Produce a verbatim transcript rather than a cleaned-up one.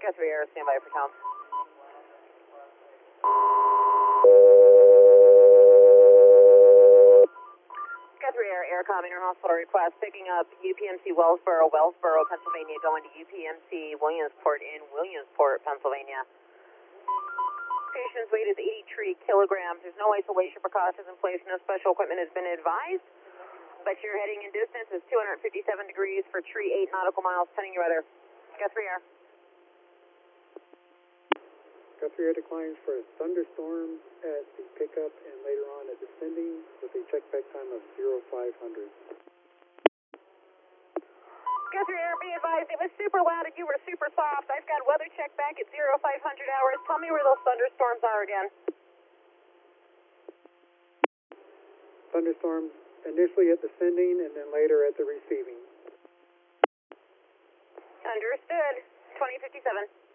Guthrie Air, stand by for count. Guthrie Air, Aircom Interhospital request, picking up U P M C Wellsboro, Wellsboro, Pennsylvania, going to U P M C Williamsport in Williamsport, Pennsylvania. Patient's weight is eighty-three kilograms. There's no isolation precautions in place. No special equipment has been advised. But your heading and distance is two hundred fifty-seven degrees for tree eight nautical miles, pending your weather. Guthrie Air. Guthrie Air declines for a thunderstorm at the pickup and later on at descending with a checkback time of zero five hundred. Guthrie Air, be advised, it was super loud and you were super soft. I've got weather check back at zero five hundred hours. Tell me where those thunderstorms are again. Thunderstorms initially at descending and then later at the receiving. Understood. twenty fifty-seven.